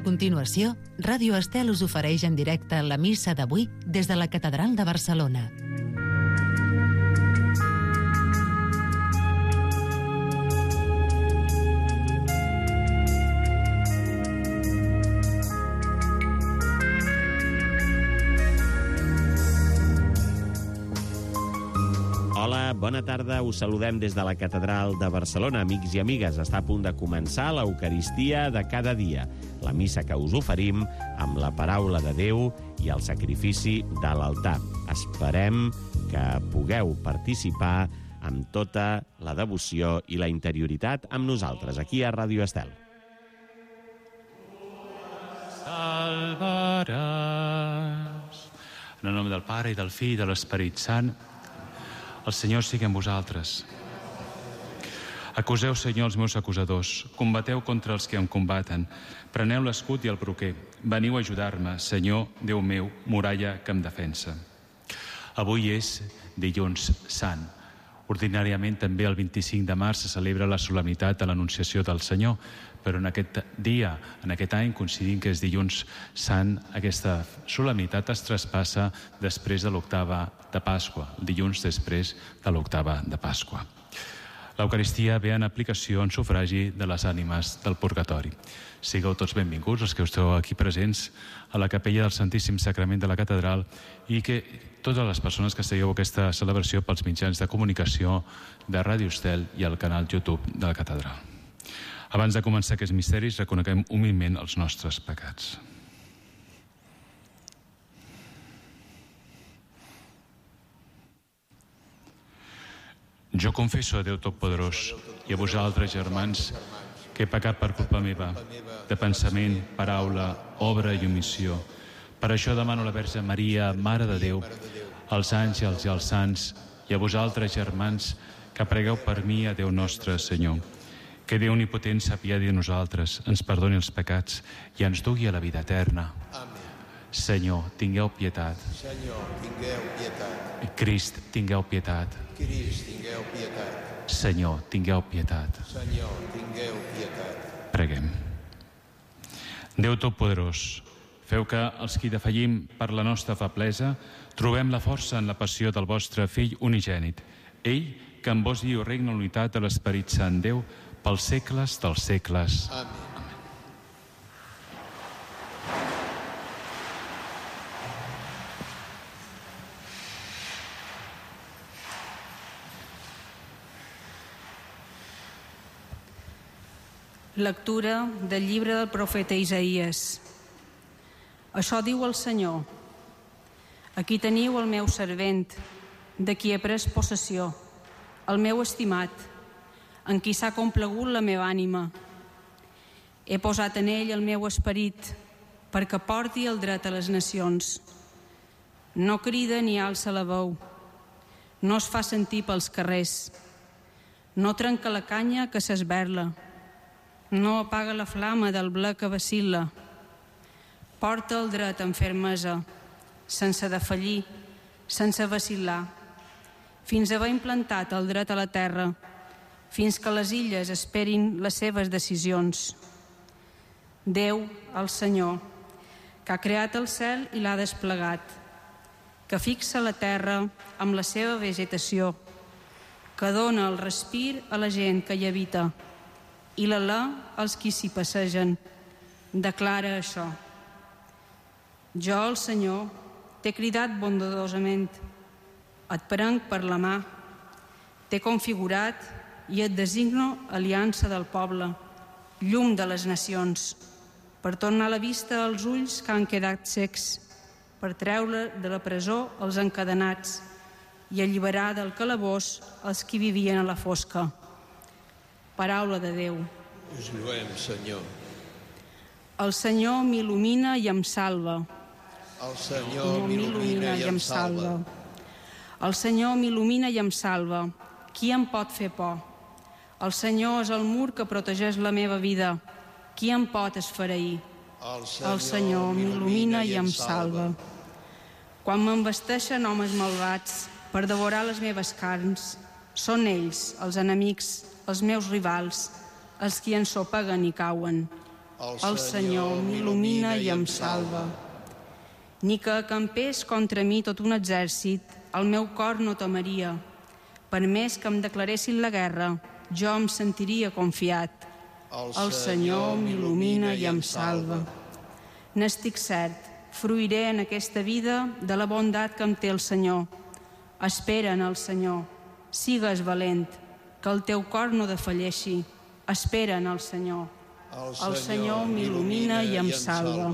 A continuació, Ràdio Estel us ofereix en directe la missa d'avui des de la Catedral de Barcelona. Hola, bona tarda. Us saludem des de la Catedral de Barcelona. Amics i amigues, està a punt de començar l'Eucaristia de cada dia, la missa que us oferim amb la paraula de Déu i el sacrifici de l'altar. Esperem que pugueu participar amb tota la devoció i la interioritat amb nosaltres, aquí a Ràdio Estel. Salvaràs. En el nom del Pare i del Fill i de l'Esperit Sant, el Senyor sigui amb vosaltres. Acuseu, Senyor, els meus acusadors. Combateu contra els que em combaten. Preneu l'escut i el broquer. Veniu a ajudar-me, Senyor, Déu meu, muralla que em defensa. Avui és dilluns sant. Ordinàriament també el 25 de març se celebra la solemnitat de l'Anunciació del Senyor, però en aquest dia, en aquest any, coincidint que és dilluns sant, aquesta solemnitat es traspassa després de l'octava de Pasqua, el dilluns després de l'octava de Pasqua. L'Eucaristia ve en aplicació en sufragi de les ànimes del purgatori. Sigueu tots benvinguts, els que esteu aquí presents a la capella del Santíssim Sagrament de la Catedral, i que totes les persones que segueu aquesta celebració pels mitjans de comunicació de Ràdio Estel i el canal YouTube de la Catedral. Abans de començar aquests misteris, reconeguem humilment els nostres pecats. Jo confesso a Déu Totpoderós i a vosaltres, germans, que he pecat per culpa meva, de pensament, paraula, obra i omissió. Per això demano a la Verge Maria, Mare de Déu, als àngels i als sants, i a vosaltres, germans, que pregueu per mi a Déu nostre Senyor. Que Déu Omnipotent s'apiadi de nosaltres, ens perdoni els pecats i ens dugui a la vida eterna. Amén. Senyor, tingueu pietat. Senyor, tingueu pietat. Crist, tingueu pietat. Crist, tingueu pietat. Senyor, tingueu pietat. Senyor, tingueu pietat. Preguem. Déu Totpoderós, feu que els qui defallim per la nostra feblesa trobem la força en la passió del vostre Fill unigènit. Ell, que amb vos viu regna l'unitat de l'Esperit Sant Déu pels segles dels segles. Amén. Lectura del llibre del profeta Isaïes. Això diu el Senyor: aquí teniu el meu servent, de qui he pres possessió, el meu estimat, en qui s'ha complagut la meva ànima. He posat en ell el meu esperit, perquè porti el dret a les nacions. No crida ni alça la veu, no es fa sentir pels carrers, no trenca la canya que s'esberla, no apaga la flama del ble que vacil·la. Porta el dret amb fermesa, sense defallir, sense vacil·lar, fins a haver implantat el dret a la terra, fins que les illes esperin les seves decisions. Déu, el Senyor, que ha creat el cel i l'ha desplegat, que fixa la terra amb la seva vegetació, que dona el respir a la gent que hi habita i l'alè als qui s'hi passegen, declara això: jo, el Senyor, t'he cridat bondadosament, et prenc per la mà, t'he configurat i et designo aliança del poble, llum de les nacions, per tornar la vista als ulls que han quedat cecs, per treure de la presó els encadenats i alliberar del calabós els qui vivien a la fosca. Paraula de Déu. Us lloem, Senyor. El Senyor m'il·lumina i em salva. El Senyor m'il·lumina i em salva. El Senyor m'il·lumina i em salva. Qui em pot fer por? El Senyor és el mur que protegeix la meva vida. Qui em pot esfereir? El Senyor m'il·lumina i em salva. Quan m'envesteixen homes malvats per devorar les meves carns, són ells, els enemics, els meus rivals, els qui ensopeguen i cauen. El Senyor m'il·lumina i em salva. Ni que acampés contra mi tot un exèrcit, el meu cor no temaria. Per més que em declaressin la guerra, jo em sentiria confiat. El Senyor m'il·lumina i em salva. N'estic cert, fruiré en aquesta vida de la bondat que em té el Senyor. Espera en el Senyor, sigues valent, que el teu cor no defalleixi. Espera en el Senyor. El Senyor m'il·lumina i em salva.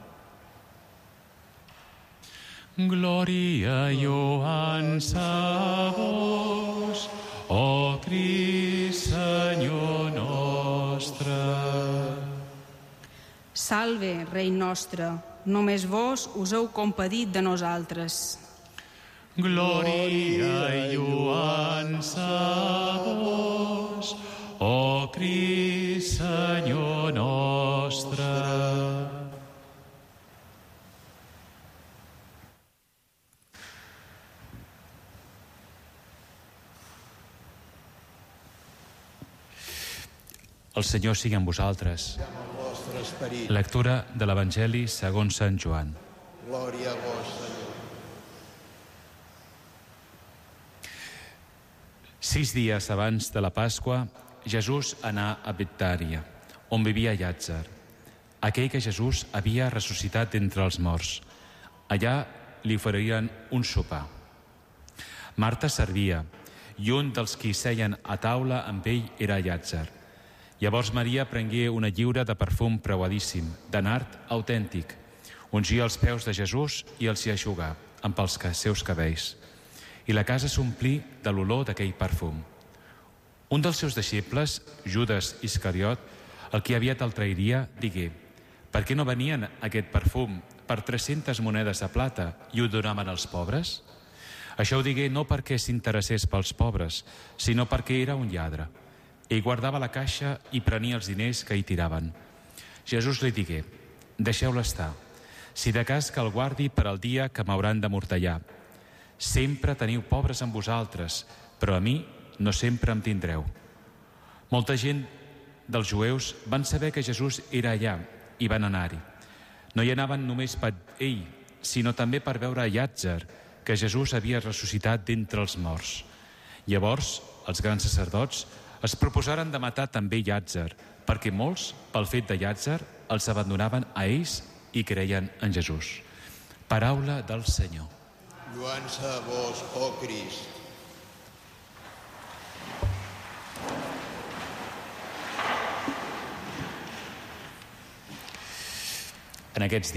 Gloria i honra a vos, oh Crist, Senyor nostre. Salve, Rei nostre, només vos us heu compadit de nosaltres. Gloria i honra a vos, oh Crist, Senyor nostre. El Senyor sigui amb vosaltres. Lectura de l'Evangeli segons Sant Joan. Glòria a vos, Senyor. 6 dies abans de la Pasqua, Jesús anà a Betània, on vivia Llàtzer, aquell que Jesús havia ressuscitat d'entre els morts. Allà li oferien un sopar. Marta servia, i un dels qui seien a taula amb ell era Llàtzer. Llavors Maria prengué una lliura de perfum preuadíssim, de nard autèntic, ungia els peus de Jesús i els hi eixugà amb els seus cabells. I la casa s'omplí de l'olor d'aquell perfum. Un dels seus deixebles, Judas Iscariot, el qui aviat el trairia, digué: per què no venien aquest perfum per 300 monedes de plata i ho donaven als pobres? Això ho digué no perquè s'interessés pels pobres, sinó perquè era un lladre. Ell guardava la caixa i prenia els diners que hi tiraven. Jesús li digué: deixeu-la estar, si de cas que el guardi per al dia que m'hauran de mortallar. Sempre teniu pobres amb vosaltres, però a mi no sempre em tindreu. Molta gent dels jueus van saber que Jesús era allà i van anar-hi. No hi anaven només per ell, sinó també per veure a Llàtzer, que Jesús havia ressuscitat d'entre els morts. Llavors, els grans sacerdots es proposaren de matar també Llàtzer, perquè molts, pel fet de Llàtzer, els abandonaven a ells i creien en Jesús. Paraula del Senyor. Lluança a vos, oh Crist. En aquests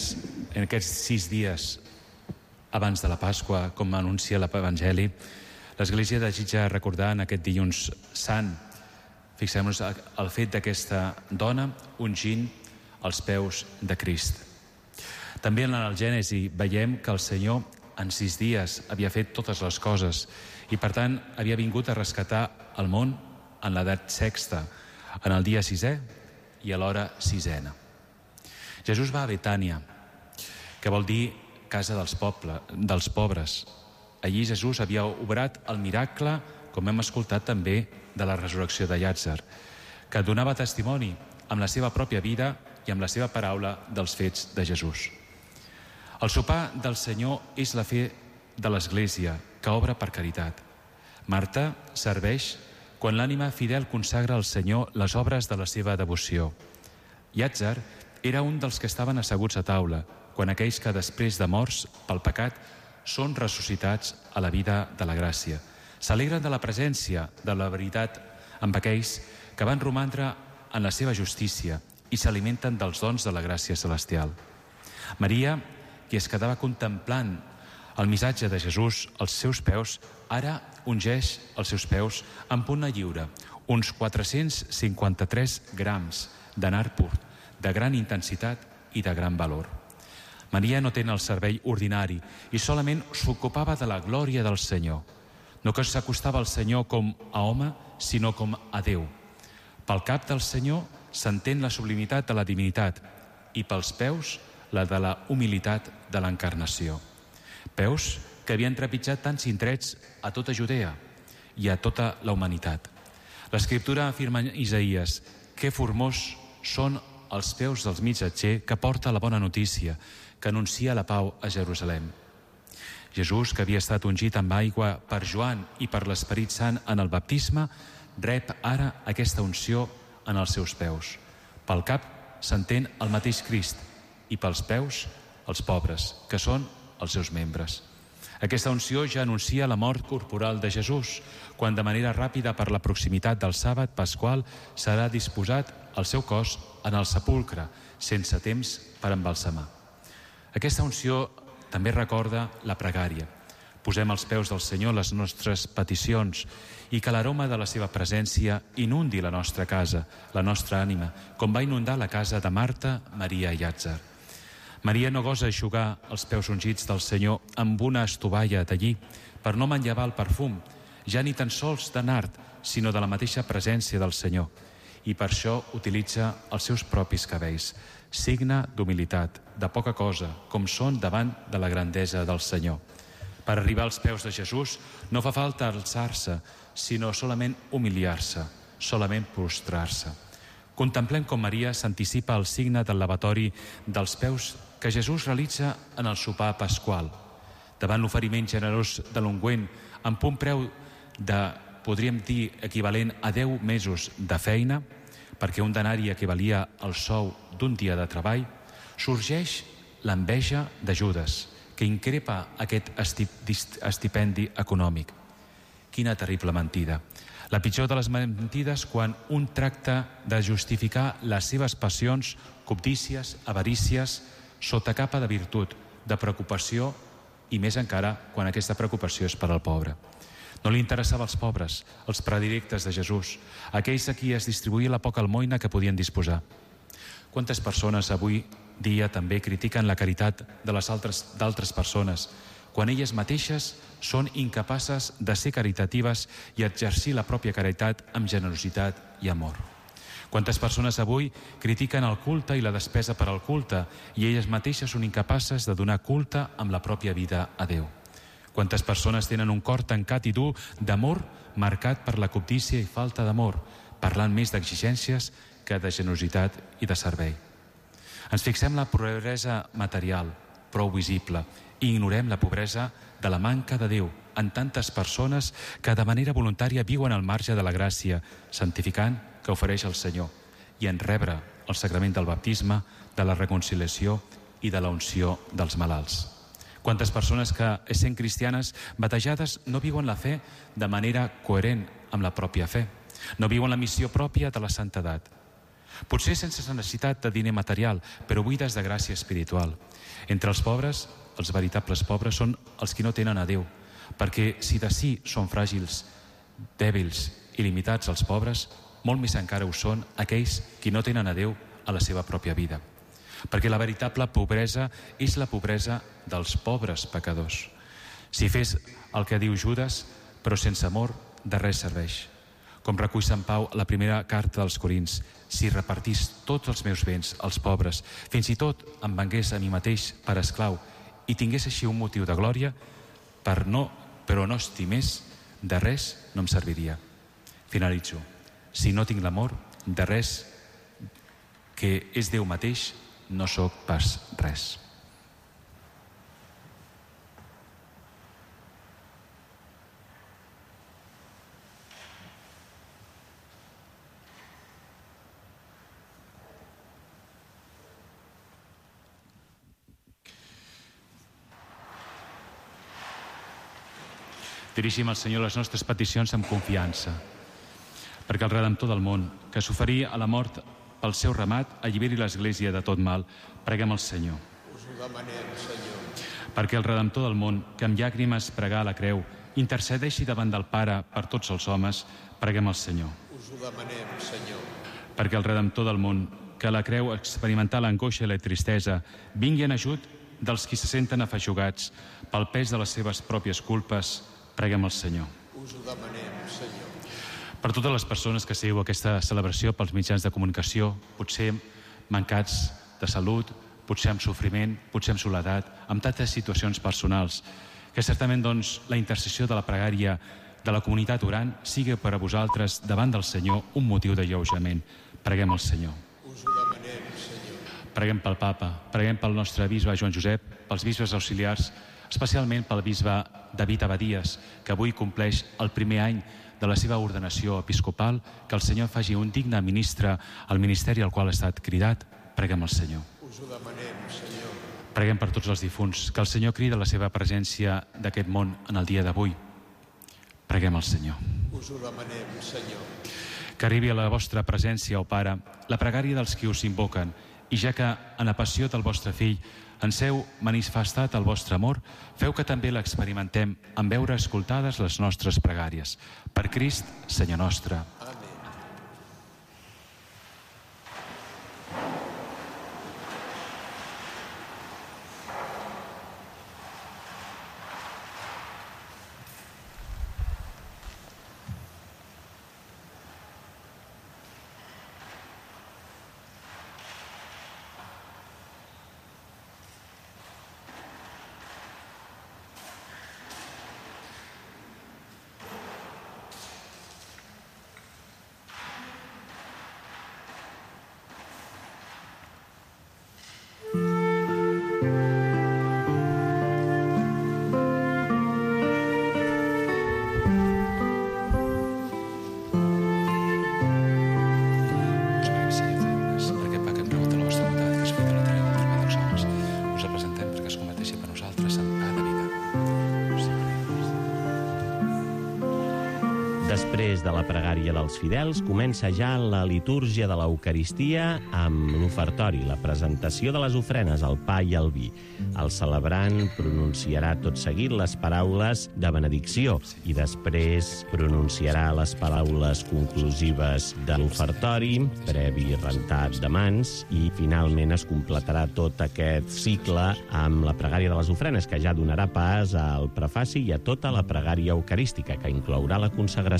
6 dies abans de la Pasqua, com anuncia l'Evangeli, l'Església desitja recordar en aquest dilluns sant, fixem-nos el fet d'aquesta dona ungint els peus de Crist. També en el Gènesi veiem que el Senyor en 6 dies havia fet totes les coses i per tant havia vingut a rescatar el món en l'edat sexta, en el dia 6è i a l'hora 6a. Jesús va a Betània, que vol dir casa dels pobres. Allí Jesús havia obrat el miracle, com hem escoltat també, de la resurrecció de Llàtzer, que donava testimoni amb la seva pròpia vida i amb la seva paraula dels fets de Jesús. El sopar del Senyor és la fe de l'Església, que obre per caritat. Marta serveix quan l'ànima fidel consagra al Senyor les obres de la seva devoció. Llàtzer era un dels que estaven asseguts a taula, quan aquells que després de morts pel pecat són ressuscitats a la vida de la gràcia. S'alegren de la presència de la veritat amb aquells que van romandre en la seva justícia i s'alimenten dels dons de la gràcia celestial. Maria, qui es quedava contemplant el missatge de Jesús als seus peus, ara ungeix els seus peus amb una lliura, uns 453 grams de nard pur, de gran intensitat i de gran valor. Maria no té el servei ordinari i solament s'ocupava de la glòria del Senyor. No que s'acostava al Senyor com a home, sinó com a Déu. Pel cap del Senyor s'entén la sublimitat de la divinitat i pels peus la de la humilitat de l'encarnació. Peus que havien trepitjat tants indrets a tota Judea i a tota la humanitat. L'Escriptura afirma en Isaïes: que formós són els peus del missatger que porta la bona notícia, que anuncia la pau a Jerusalem. Jesús, que havia estat ungit amb aigua per Joan i per l'Esperit Sant en el baptisme, rep ara aquesta unció en els seus peus. Pel cap s'entén el mateix Crist i pels peus els pobres, que són els seus membres. Aquesta unció ja anuncia la mort corporal de Jesús, quan de manera ràpida per la proximitat del sàbat pasqual serà disposat el seu cos en el sepulcre, sense temps per embalsamar. Aquesta unció també recorda la pregària. Posem als peus del Senyor les nostres peticions i que l'aroma de la seva presència inundi la nostra casa, la nostra ànima, com va inundar la casa de Marta, Maria i Llàtzer. Maria no gosa eixugar els peus ungits del Senyor amb una estovalla d'allí per no manllevar el perfum, ja ni tan sols de nard, sinó de la mateixa presència del Senyor. I per això utilitza els seus propis cabells, signe d'humilitat, de poca cosa, com són davant de la grandesa del Senyor. Per arribar als peus de Jesús no fa falta alçar-se, sinó solament humiliar-se, solament prostrar-se. Contemplem com Maria s'anticipa al signe del lavatori dels peus que Jesús realitza en el sopar pasqual. Davant l'oferiment generós de l'ungüent, amb un preu de, podríem dir, equivalent a 10 mesos de feina, perquè un denari equivalia al sou d'un dia de treball, sorgeix l'enveja de Judes, que increpa aquest estipendi econòmic. Quina terrible mentida. La pitjor de les mentides quan un tracta de justificar les seves passions, cobdícies, avarícies, sota capa de virtut, de preocupació i més encara quan aquesta preocupació és per al pobre. No li interessava als pobres, els predilectes de Jesús, aquells a qui es distribuïa la poca almoina que podien disposar. Quantes persones avui dia també critiquen la caritat d'altres persones, quan elles mateixes són incapaces de ser caritatives i exercir la pròpia caritat amb generositat i amor. Quantes persones avui critiquen el culte i la despesa per al culte i elles mateixes són incapaces de donar culte amb la pròpia vida a Déu. Quantes persones tenen un cor tancat i dur d'amor marcat per la cobdícia i falta d'amor, parlant més d'exigències que de generositat i de servei. Ens fixem la pobresa material, prou visible, i ignorem la pobresa de la manca de Déu en tantes persones que de manera voluntària viuen al marge de la gràcia, santificant que ofereix el Senyor i en rebre el sagrament del baptisme, de la reconciliació i de la unció dels malalts. Quantes persones que, essent cristianes batejades, no viuen la fe de manera coherent amb la pròpia fe, no viuen la missió pròpia de la santedat. Potser sense necessitat de diner material, però buides de gràcia espiritual. Entre els pobres, els veritables pobres són els que no tenen a Déu, perquè si de si són fràgils, dèbils i limitats els pobres, molt més encara ho són aquells que no tenen a Déu a la seva pròpia vida. Perquè la veritable pobresa és la pobresa dels pobres pecadors. Si fes el que diu Judas, però sense amor, de res serveix. Com recull Sant Pau a la primera carta dels Corins, si repartís tots els meus béns als pobres, fins i tot em vengués a mi mateix per esclau i tingués així un motiu de glòria, però no estimés, de res no em serviria. Finalitzo. Si no tinc l'amor, de res, que és Déu mateix, no sóc pas res. Dirigim al Senyor les nostres peticions amb confiança, perquè el Redemptor del món, que s'oferí a la mort pel seu ramat, alliberi l'Església de tot mal. Preguem al Senyor. Us ho demanem, Senyor. Perquè el Redemptor del món, que amb llàgrimes pregà a la creu, intercedeixi davant del Pare per tots els homes, preguem al Senyor. Us ho demanem, Senyor. Perquè el Redemptor del món, que a la creu experimentar l'angoixa i la tristesa, vingui en ajut dels qui se senten afeixugats pel pes de les seves pròpies culpes, preguem al Senyor. Us ho demanem, Senyor. Per totes les persones que seguiu aquesta celebració pels mitjans de comunicació, potser mancats de salut, potser amb sofriment, potser amb soledat, amb tantes situacions personals, que certament doncs, la intercessió de la pregària de la comunitat orant sigui per a vosaltres davant del Senyor un motiu d'alleujament. Preguem al Senyor. Us ho demanem, Preguem pel papa, preguem pel nostre bisbe Joan Josep, pels bisbes auxiliars, especialment pel bisbe David Abadies, que avui compleix el primer any de la seva ordenació episcopal, que el Senyor faci un digne ministre al ministeri al qual ha estat cridat. Preguem al Senyor. Us ho demanem, Senyor. Preguem per tots els difunts, que el Senyor crida la seva presència d'aquest món en el dia d'avui. Preguem al Senyor. Us ho demanem, Senyor. Que arribi a la vostra presència, ó Pare, la pregària dels qui us invoquen, i ja que en la passió del vostre fill ens heu manifestat el vostre amor, feu que també l'experimentem en veure escoltades les nostres pregàries. Per Crist, Senyor nostre. Amén. Després de la pregària dels fidels, comença ja la litúrgia de l'Eucaristia amb l'ofertori, la presentació de les ofrenes, el pa i el vi. El celebrant pronunciarà tot seguit les paraules de benedicció i després pronunciarà les paraules conclusives de l'ofertori, previ rentat de mans, i finalment es completarà tot aquest cicle amb la pregària de les ofrenes, que ja donarà pas al prefaci i a tota la pregària eucarística, que inclourà la consagració.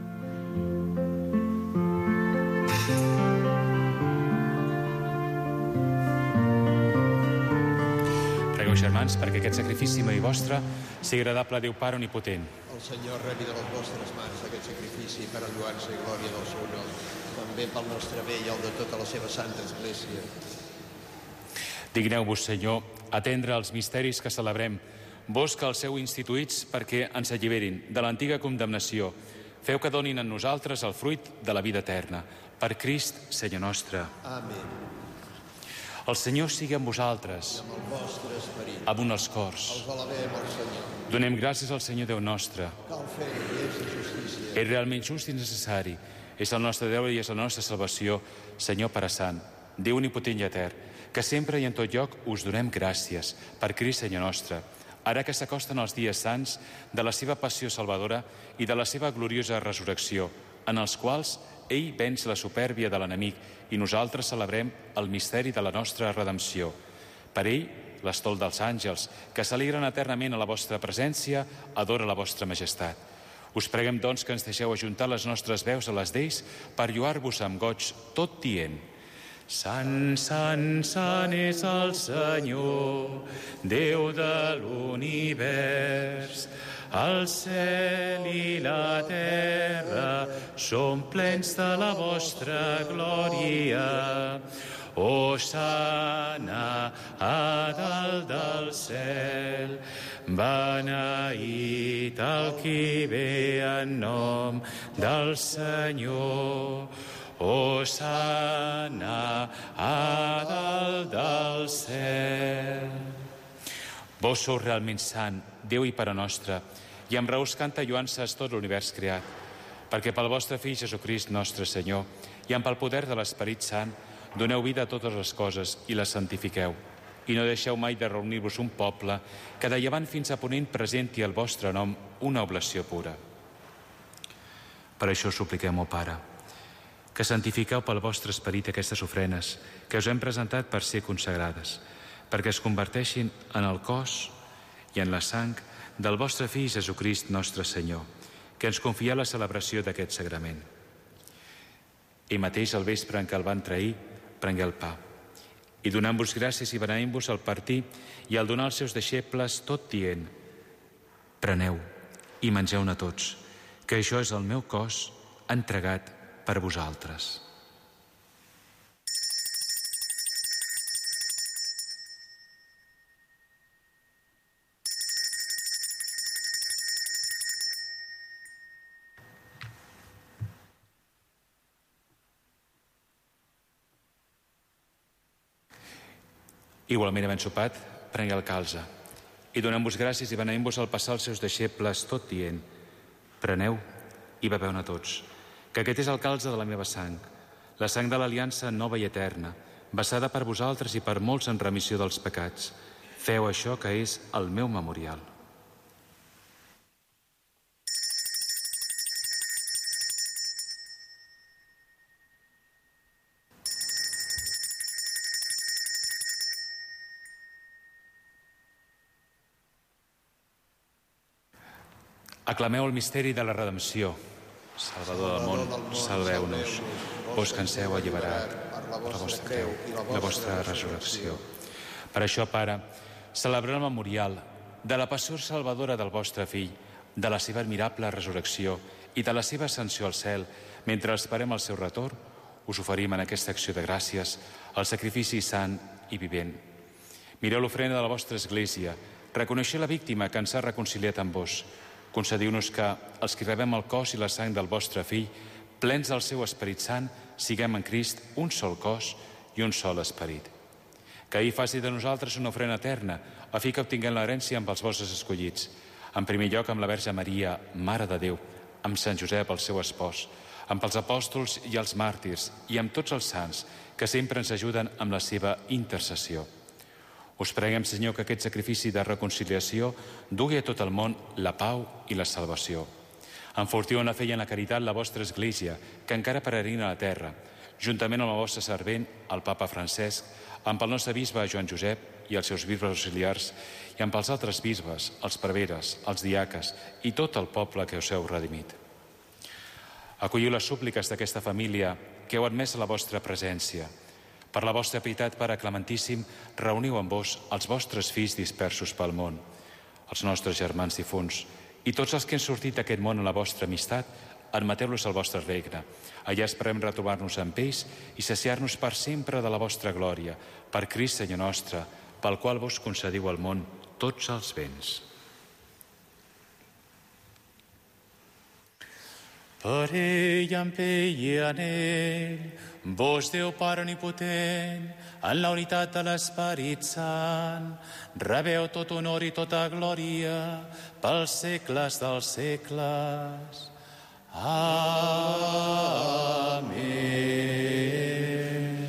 Pregueu, germans, perquè aquest sacrifici meu i vostre sigui agradable a Déu Pare Omnipotent. El Senyor rebi de les vostres mans aquest sacrifici per a lloança i glòria del seu nom, també pel nostre bé i el de tota la seva santa Església. Digneu-vos, Senyor, atendre els misteris que celebrem, vos que els heu instituïts perquè ens alliberin de l'antiga condemnació. Feu que donin en nosaltres el fruit de la vida eterna. Per Crist, Senyor nostre. Amén. El Senyor sigui amb vosaltres, Amb el vostre esperit. amunt els cors. Els alabem al Senyor. Donem gràcies al Senyor Déu nostre. Cal fer-ho i és de justícia. És realment just i necessari. És el nostre Déu i és la nostra salvació, Senyor Pare Sant, Déu omnipotent i etern, que sempre i en tot lloc us donem gràcies. Per Crist, Senyor nostre. Ara que s'acosten els dies sants de la seva passió salvadora i de la seva gloriosa resurrecció, en els quals ell venç la supèrbia de l'enemic i nosaltres celebrem el misteri de la nostra redempció. Per ell, l'estol dels àngels, que s'alegren eternament a la vostra presència, adora la vostra majestat. Us preguem, doncs, que ens deixeu ajuntar les nostres veus a les d'ells per lloar-vos amb goig, tot dient: Sant, sant, sant és el Senyor, Déu de l'univers. El cel i la terra són plens de la vostra glòria. Hosana a dalt del cel, beneït el qui ve en nom del Senyor. Hosana a dalt del cel. Vos sou realment sant, Déu i Pare nostre, i amb raó us canta lloances tot l'univers creat, perquè pel vostre Fill Jesucrist nostre Senyor i amb el poder de l'Esperit Sant doneu vida a totes les coses i les santifiqueu, i no deixeu mai de reunir-vos un poble que de llevant fins a ponent presenti al vostre nom una oblació pura. Per això supliquem, ó Pare, que santifiqueu pel vostre esperit aquestes ofrenes que us hem presentat per ser consagrades, perquè es converteixin en el cos i en la sang del vostre Fill Jesucrist nostre Senyor, que ens confia la celebració d'aquest sagrament. Ell mateix, al vespre en què el van trair, prengué el pa, i donant-vos gràcies i beneint-vos al partir i al donar als seus deixebles, tot dient: preneu i mengeu-ne tots, que això és el meu cos entregat per vosaltres. Igualment, havent sopat, prengué el calze. I donem-vos gràcies i beneïm-vos al passar els seus deixebles, tot dient: preneu i beveu-ne tots, que aquest és el calze de la meva sang, la sang de l'aliança nova i eterna, vessada per vosaltres i per molts en remissió dels pecats. Feu això, que és el meu memorial. Aclameu el misteri de la redempció. Salvador del món, salveu-nos. Vos que ens heu alliberat per la vostra creu i la vostra resurrecció. Per això, Pare, celebrem el memorial de la passió salvadora del vostre Fill, de la seva admirable resurrecció i de la seva ascensió al cel. Mentre esperem el seu retorn, us oferim en aquesta acció de gràcies el sacrifici sant i vivent. Mireu l'ofrena de la vostra Església, reconeixeu la víctima que ens ha reconciliat amb vos. Concediu-nos que, els que rebem el cos i la sang del vostre Fill, plens del seu Esperit Sant, siguem en Crist un sol cos i un sol esperit. Que ell faci de nosaltres una ofrena eterna, a fi que obtinguem l'herència amb els vostres escollits. En primer lloc, amb la Verge Maria, Mare de Déu, amb Sant Josep, el seu espòs, amb els apòstols i els màrtirs i amb tots els sants que sempre ens ajuden amb la seva intercessió. Us preguem, Senyor, que aquest sacrifici de reconciliació dugui a tot el món la pau i la salvació. Enfortiu en la fe i en la caritat la vostra Església, que encara peregrina a la terra, juntament amb el vostre servent, el papa Francesc, amb el nostre bisbe Joan Josep i els seus bisbes auxiliars, i amb els altres bisbes, els preveres, els diaques i tot el poble que us heu redimit. Acolliu les súpliques d'aquesta família que heu admès a la vostra presència. Per la vostra pietat, Pare Clementíssim, reuniu amb vos els vostres fills dispersos pel món, els nostres germans difunts, i tots els que han sortit d'aquest món en la vostra amistat, admeteu-los al vostre regne. Allà esperem retrobar-nos amb ells i saciar-nos per sempre de la vostra glòria, per Crist, Senyor nostre, pel qual vos concediu al món tots els béns. Per ell, amb ell i en ell, vos, Déu Pare omnipotent, en la unitat de l'Esperit Sant, rebeu tot honor i tota glòria pels segles dels segles. Amén.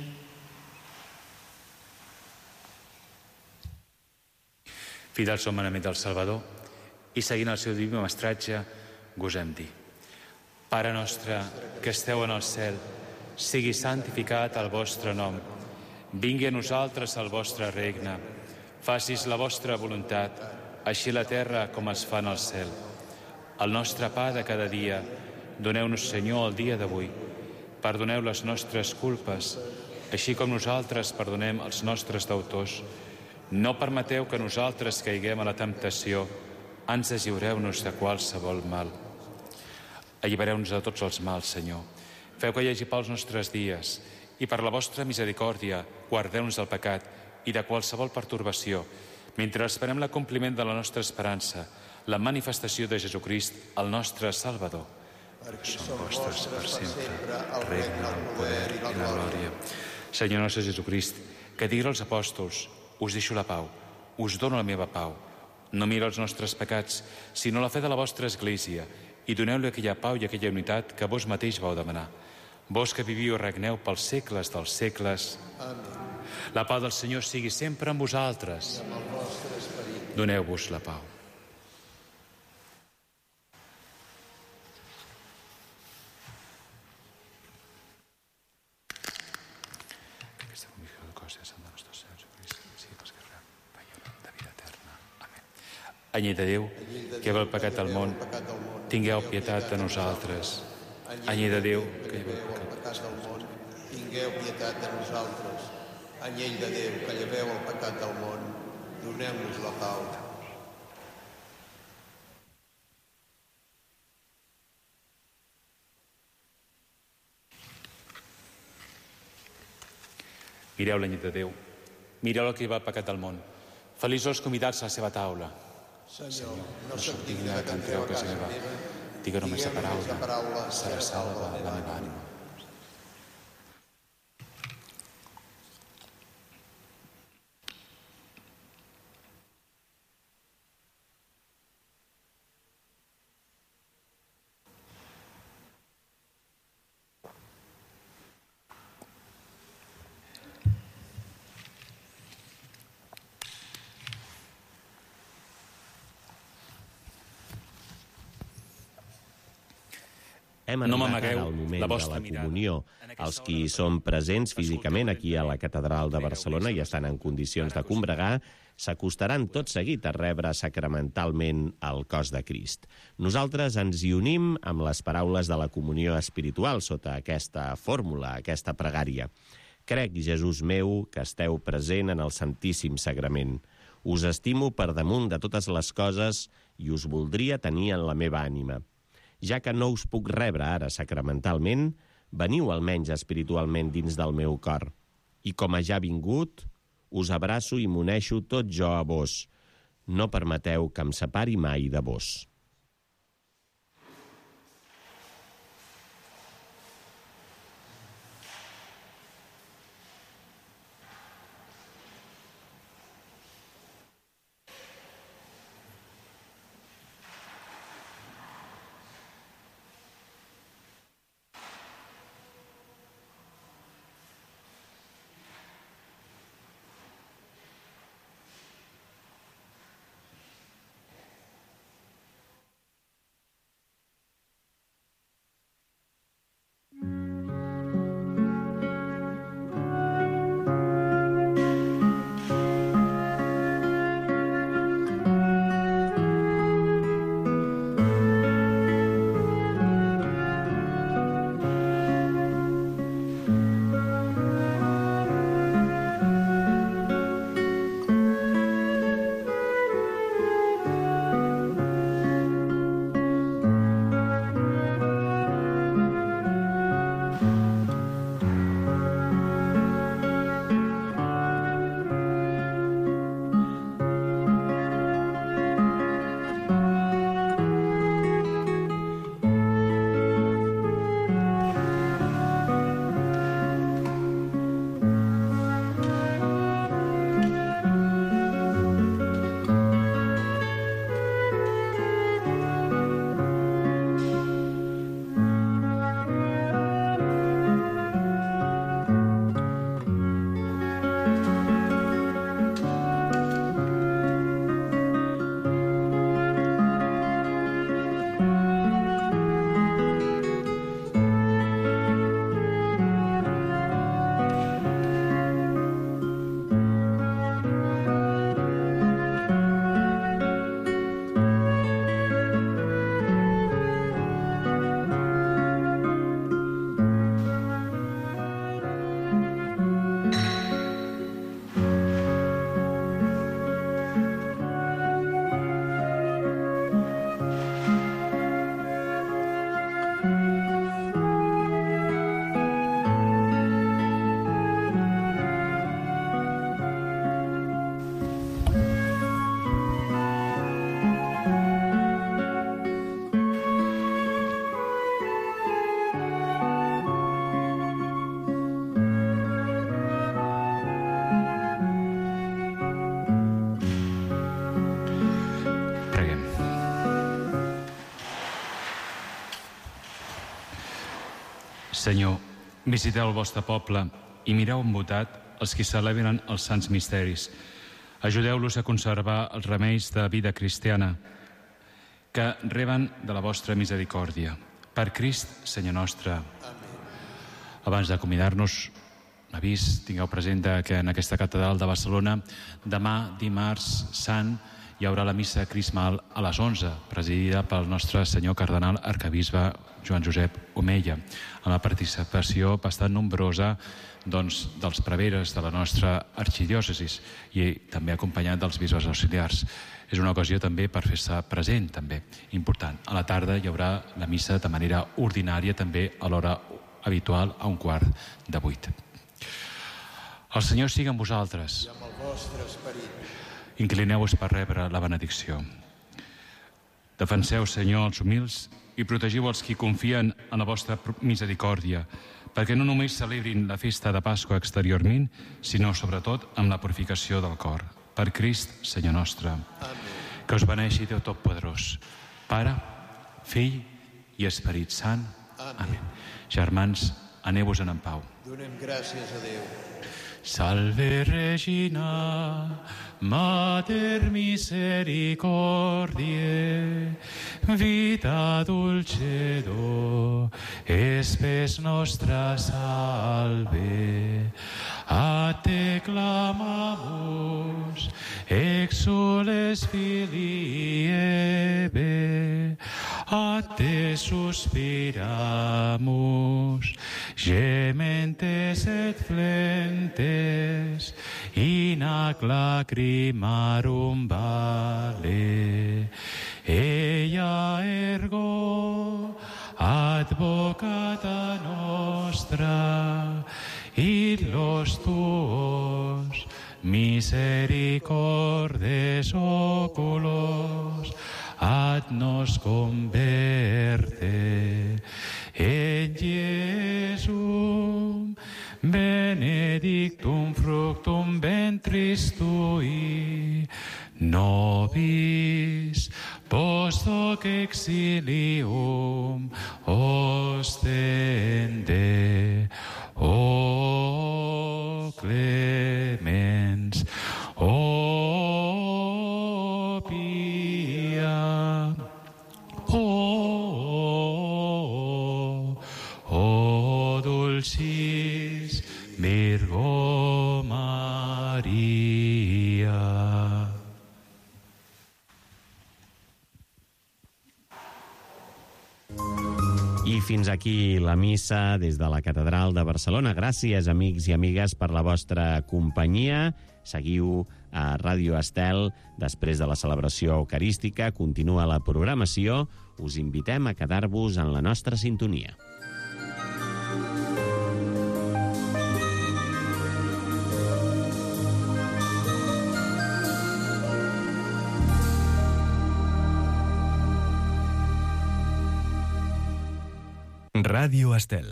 Fidels som manament del Salvador i seguint el seu diví mestratge, gosem dir: Pare nostre, que esteu en el cel, sigui santificat el vostre nom. Vingui a nosaltres el vostre regne. Facis la vostra voluntat, així a la terra com es fa en el cel. El nostre pa de cada dia, doneu-nos, Senyor, el dia d'avui. Perdoneu les nostres culpes, així com nosaltres perdonem els nostres deutors. No permeteu que nosaltres caiguem a la temptació, ans lliureu-nos de qualsevol mal. Allibereu-nos de tots els mals, Senyor. Feu que hi hagi pels nostres dies i per la vostra misericòrdia guardeu-nos del pecat i de qualsevol pertorbació, mentre esperem l'acompliment de la nostra esperança, la manifestació de Jesucrist, el nostre Salvador. Perquè són vostres per sempre el regne, el poder i la glòria. Senyor nostre Jesucrist, que digui als apòstols: us deixo la pau, us dono la meva pau. No mira els nostres pecats, sinó la fe de la vostra Església, i doneu-li aquella pau i aquella unitat que vos mateix vau demanar. Vos que viviu i regneu pels segles dels segles. Amén. La pau del Senyor sigui sempre amb vosaltres. I amb el vostre esperit. Doneu-vos la pau. Aquesta comissió de cos de Sant de nostre Senyor Jesucrist sigui pels que veiem de vida eterna. Amén. Anyell de Déu, que ve el pecat del món, tingueu pietat de nosaltres. Anyell de Déu, que lleveu el pecat del món, tingueu pietat de nosaltres. Anyell de Déu, que lleveu el pecat del món, doneu-nos la pau. Mireu l'anyell de Déu, mireu el que lleva el pecat del món. Feliços els convidats a la seva taula. Senyor, no soc digne que entreu a casa meva. Digue només la paraula, serà salva la meva ànima. Hem arribat ara al moment de la comunió. Els qui són presents físicament aquí a la Catedral de Barcelona i estan en condicions de combregar s'acostaran tot seguit a rebre sacramentalment el cos de Crist. Nosaltres ens hi unim amb les paraules de la comunió espiritual sota aquesta fórmula, aquesta pregària. Crec, Jesús meu, que esteu present en el Santíssim Sagrament. Us estimo per damunt de totes les coses i us voldria tenir en la meva ànima. Ja que no us puc rebre ara sacramentalment, veniu almenys espiritualment dins del meu cor. I com a ja vingut, us abraço i m'uneixo tot jo a vos. No permeteu que em separi mai de vos. Senyor, visiteu el vostre poble i mireu envoltat els qui celebren els sants misteris. Ajudeu-los a conservar els remeis de vida cristiana que reben de la vostra misericòrdia. Per Crist, Senyor nostre. Abans d'acomiadar-nos, un avís, tingueu present que en aquesta catedral de Barcelona demà, dimarts sant, hi haurà la missa crismal a les 11, presidida pel nostre senyor cardenal arquebisbe Joan Josep Omeya, amb la participació bastant nombrosa dels preveres de la nostra arxidiòcesis i també acompanyat dels bisbes auxiliars. És una ocasió també per fer-se present, també important. A la tarda hi haurà la missa de manera ordinària, també a l'hora habitual, a 7:15. El Senyor sigui amb vosaltres. I amb el vostre esperit. Inclineu-vos per rebre la benedicció. Defenseu, Senyor, els humils i protegiu els qui confien en la vostra misericòrdia, perquè no només celebrin la festa de Pasqua exteriorment, sinó sobretot amb la purificació del cor. Per Crist, Senyor nostre. Amén. Que us beneixi Déu Totpoderós, Pare, Fill i Esperit Sant. Amén. Germans, aneu-vos en pau. Donem gràcies a Déu. Salve Regina, Mater misericordiae, vita dulcedo, spes nostra salve. A te clamamus, exules filii Eve, a te suspiramus, gementes et flentes, in ac lacrimarum vale. Ea ergo advocata nostra, id los tuos misericordes oculos ad nos converte. En Iesum benedictum fructum ventris tui, nobis post hoc exilium ostende. O clemens, o pia, o dulcis Virgo Maria. I fins aquí la missa des de la Catedral de Barcelona. Gràcies, amics i amigues, per la vostra companyia. Seguiu a Ràdio Estel. Després de la celebració eucarística, continua la programació. Us invitem a quedar-vos en la nostra sintonia. Ràdio Estel.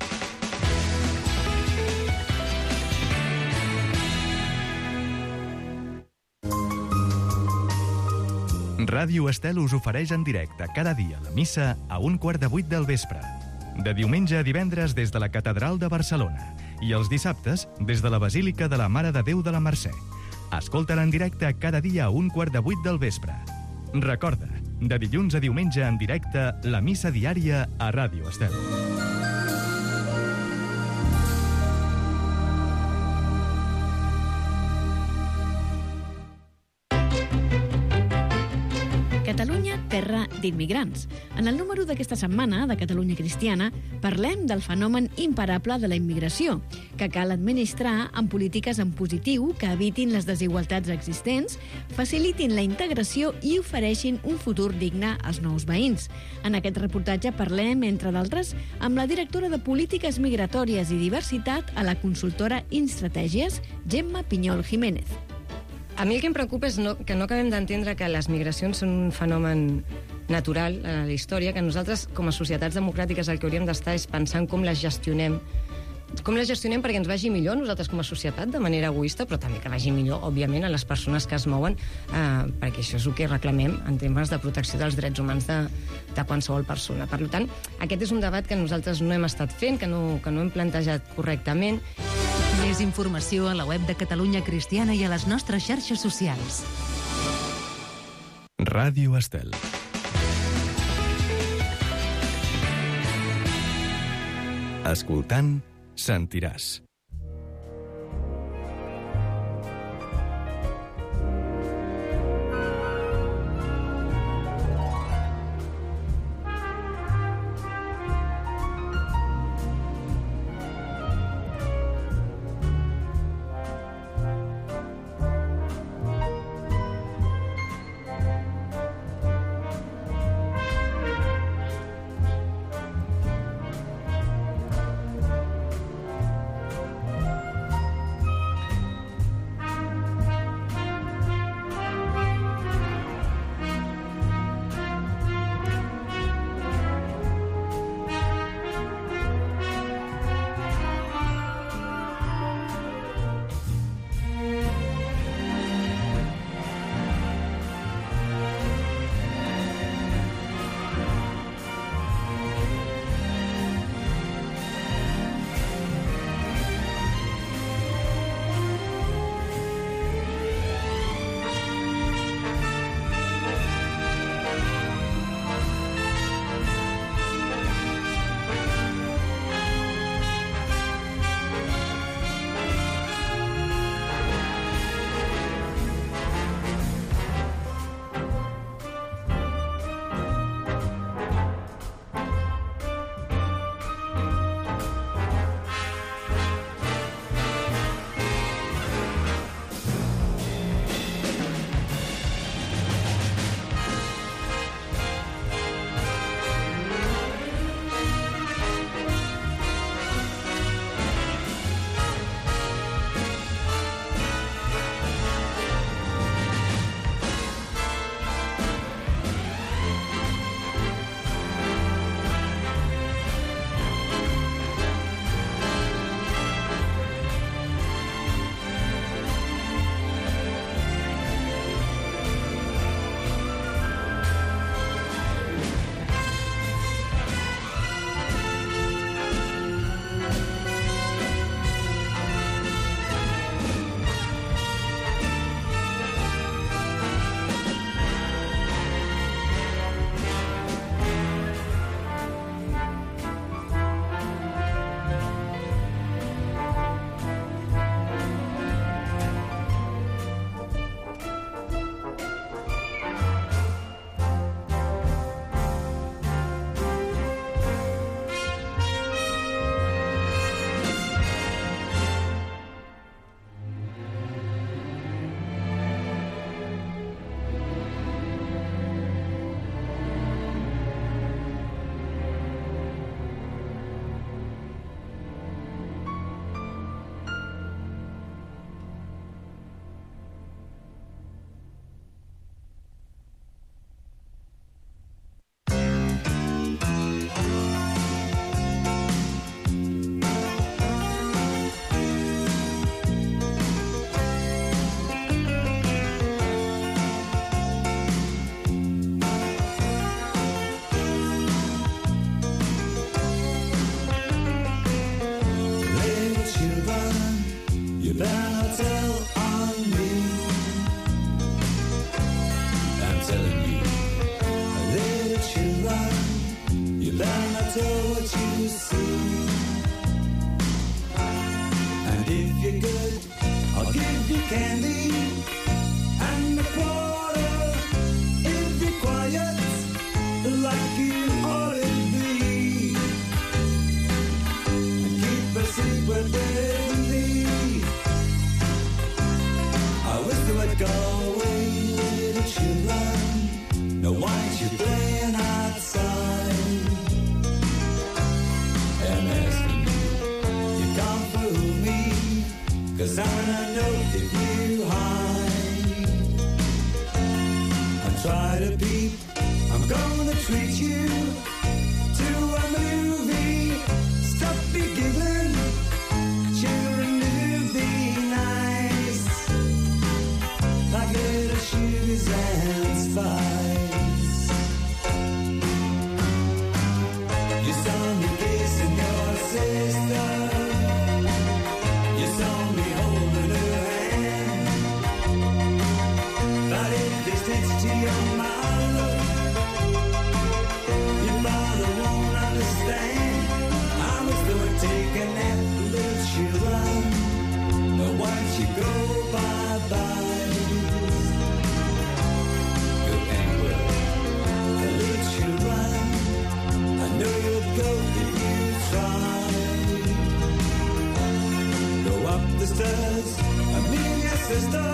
Ràdio Estel us ofereix en directe cada dia la missa a 7:15 del vespre. De diumenge a divendres des de la Catedral de Barcelona i els dissabtes des de la Basílica de la Mare de Déu de la Mercè. Escolta-la en directe cada dia a 7:15 del vespre. Recorda, de dilluns a diumenge en directe, la missa diària a Ràdio Estel. Catalunya, terra d'immigrants. En el número d'aquesta setmana de Catalunya Cristiana parlem del fenomen imparable de la immigració, que cal administrar amb polítiques en positiu que evitin les desigualtats existents, facilitin la integració i ofereixin un futur digne als nous veïns. En aquest reportatge parlem, entre d'altres, amb la directora de Polítiques Migratòries i Diversitat a la consultora Instratègies, Gemma Pinyol Jiménez. A mi el que em preocupa és que no acabem d'entendre que les migracions són un fenomen natural a la història, que nosaltres, com a societats democràtiques, el que hauríem d'estar és pensant com les gestionem. Com les gestionem perquè ens vagi millor nosaltres com a societat, de manera egoista, però també que vagi millor, òbviament, a les persones que es mouen, perquè això és el que reclamem en temes de protecció dels drets humans de qualsevol persona. Per tant, aquest és un debat que nosaltres no hem estat fent, que no hem plantejat correctament. Més informació a la web de Catalunya Cristiana i a les nostres xarxes socials. Ràdio Estel. Escoltant, sentiràs. would go away, little children. No, why aren't you playing outside? And asking me, you can't fool me, 'cause I wanna know if you hide. And try to peep, I'm gonna treat you to a movie. Stop be giggling, children do be nice, like little sugars and spice. You saw me kissing your sister, you saw me holding her hand, but if they stitch to your mother, your father won't understand. I was going to take a nap, little children. Now why don't you go bye-bye? Go anywhere, little children. I know you'll go if you try. Go up the stairs, and me and your sister